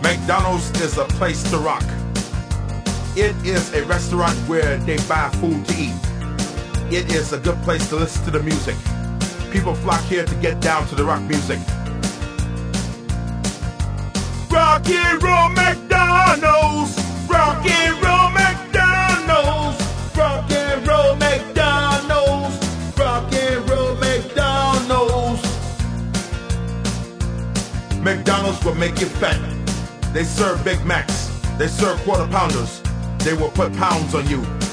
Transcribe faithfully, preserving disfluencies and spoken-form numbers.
McDonald's is a place to rock. It is a restaurant where they buy food to eat. It is a good place to listen to the music. People flock here to get down to the rock music. Rock and roll McDonald's. Rock and roll McDonald's. Rock and roll McDonald's. Rock and roll McDonald's. McDonald's will make you fat. They serve Big Macs. They serve quarter pounders. They will put pounds on you.